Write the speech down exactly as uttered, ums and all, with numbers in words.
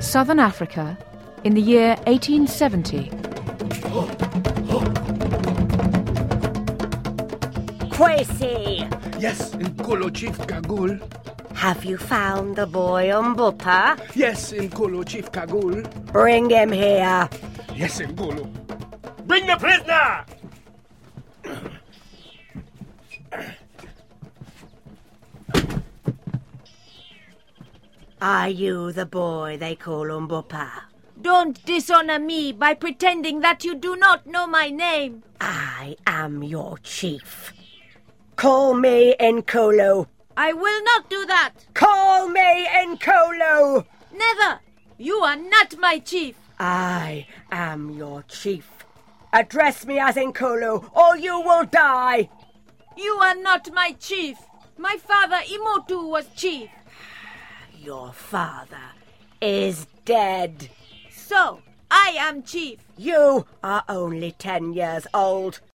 Southern Africa, in the year eighteen seventy. Kwesi! Yes, Nkolo Chief Kagul. Have you found the boy Umbupa? Yes, Nkolo Chief Kagul. Bring him here. Yes, Nkolo. Bring the prisoner! Are you the boy they call Umbupa? Don't dishonor me by pretending that you do not know my name. I am your chief. Call me Nkolo. I will not do that. Call me Nkolo. Never. You are not my chief. I am your chief. Address me as Nkolo, or you will die. You are not my chief. My father Imotu was chief. Your father is dead. So, I am chief. You are only ten years old.